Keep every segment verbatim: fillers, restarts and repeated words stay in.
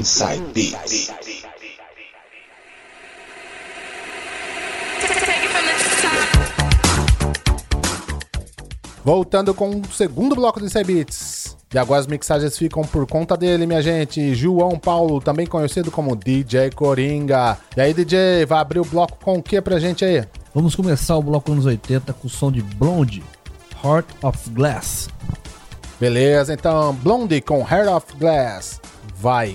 Inside Beats. Voltando com o segundo bloco do Inside Beats. E agora as mixagens ficam por conta dele, minha gente. João Paulo, também conhecido como D J Coringa. E aí, D J, vai abrir o bloco com o que pra gente aí? Vamos começar o bloco anos oitenta com o som de Blondie, Heart of Glass. Beleza, então Blondie com Heart of Glass. Vai!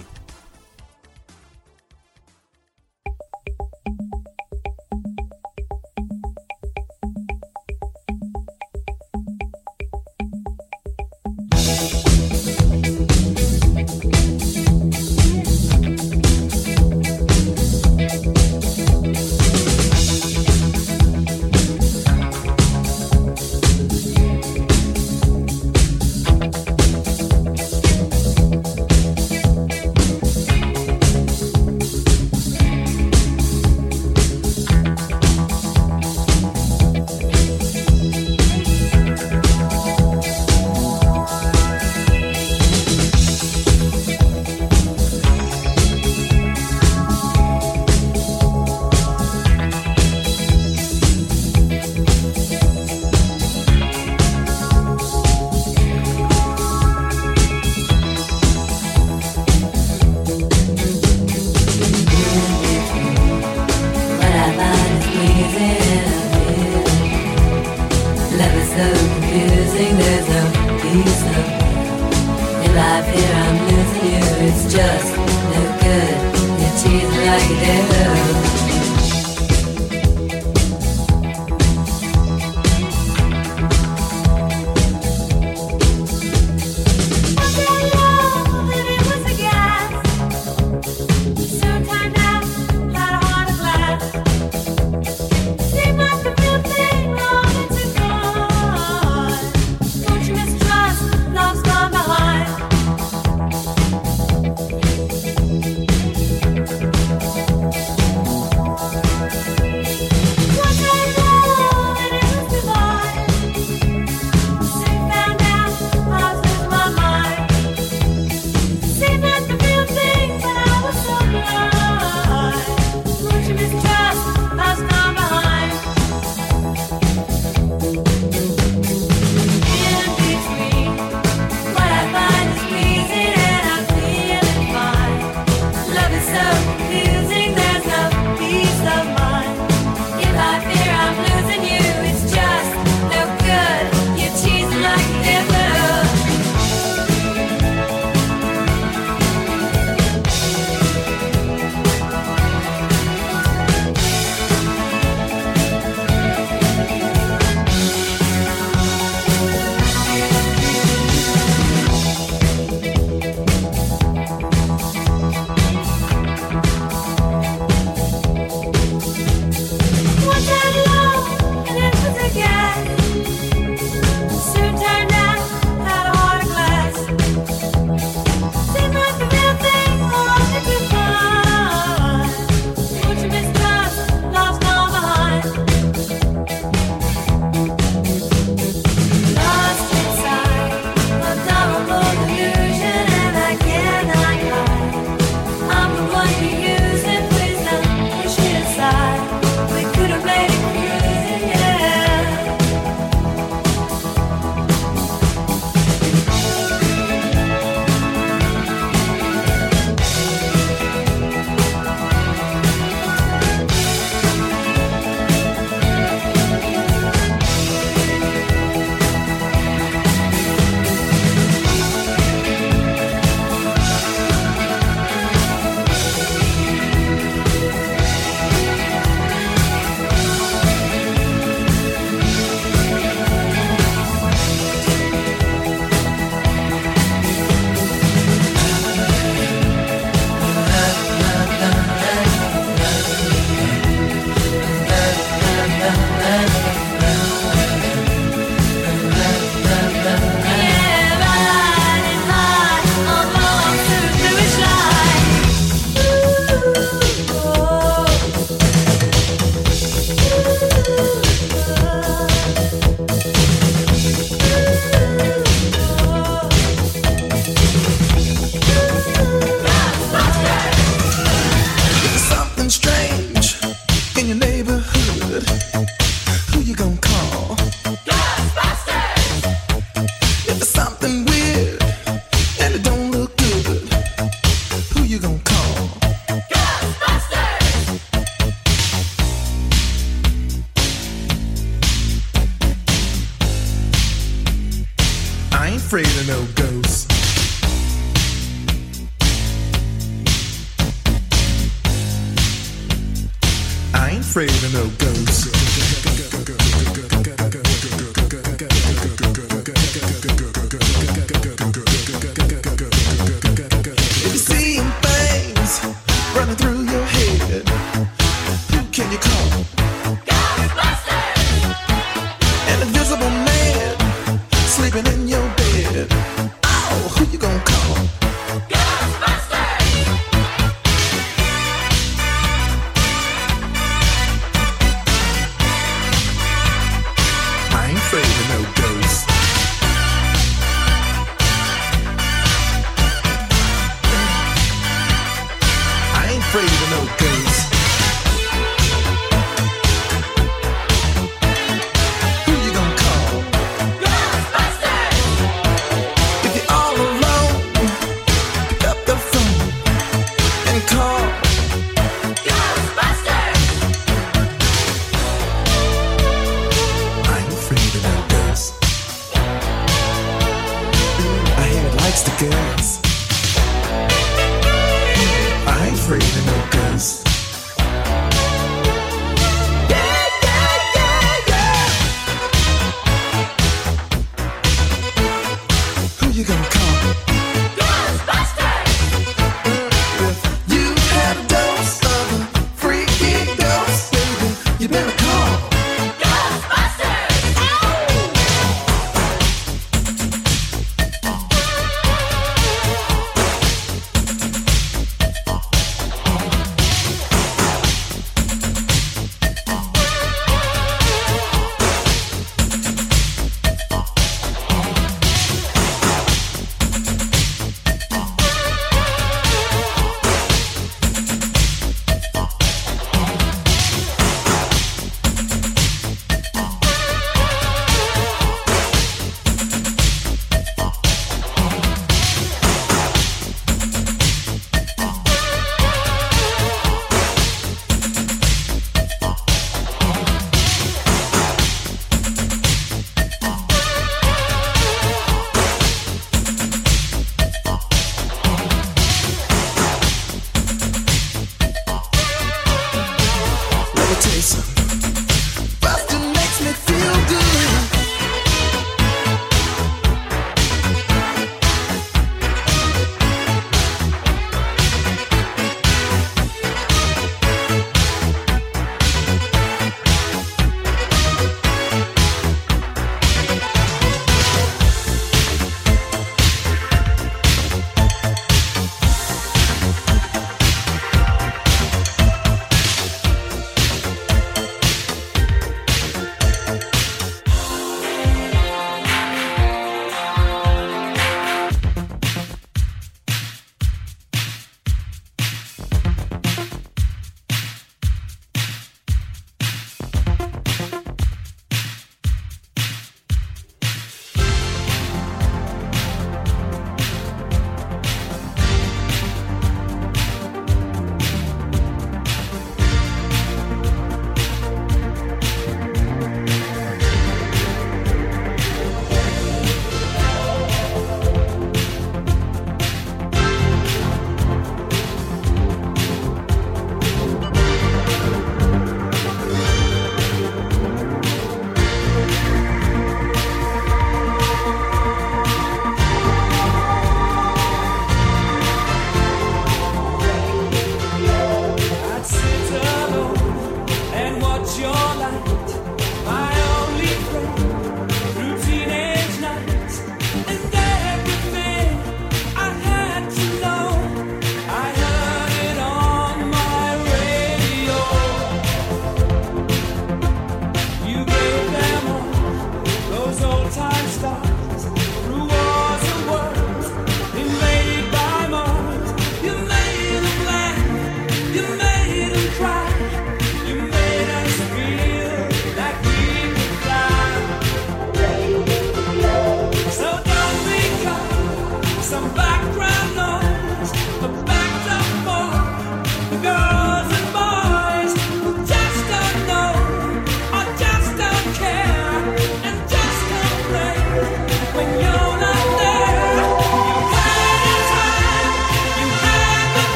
Don't you mistrust afraid of no ghosts. I ain't afraid of no ghosts. If you're seeing things running through your head, who can you call? Ghostbusters! An invisible man sleeping in your bed. Oh, who you gonna call?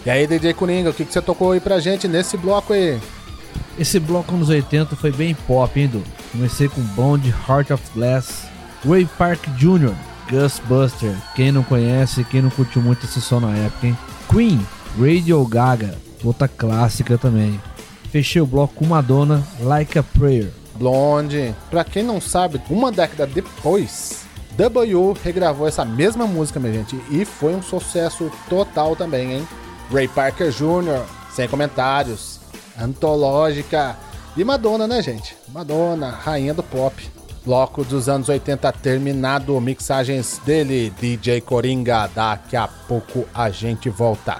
E aí, D J Coringa, o que, que você tocou aí pra gente nesse bloco aí? Esse bloco nos oitenta foi bem pop, hein, Du? Comecei com Blonde, Heart of Glass, Ray Park Júnior, Ghostbuster, quem não conhece, quem não curtiu muito esse som na época, hein? Queen, Radio Gaga, outra clássica também. Fechei o bloco com Madonna, Like a Prayer. Blonde, pra quem não sabe, uma década depois, W regravou essa mesma música, minha gente, e foi um sucesso total também, hein? Ray Parker Júnior, sem comentários, antológica, e Madonna, né, gente? Madonna, rainha do pop. Bloco dos anos oitenta terminado, mixagens dele, D J Coringa. Daqui a pouco a gente volta.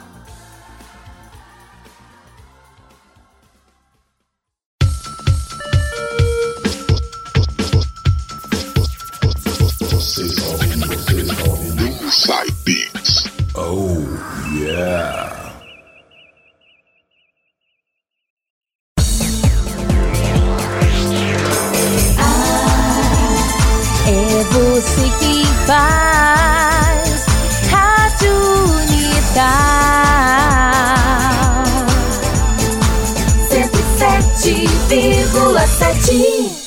Inside Beats. Oh, yeah. É você que faz Rádio Unidade cento e sete vírgula sete.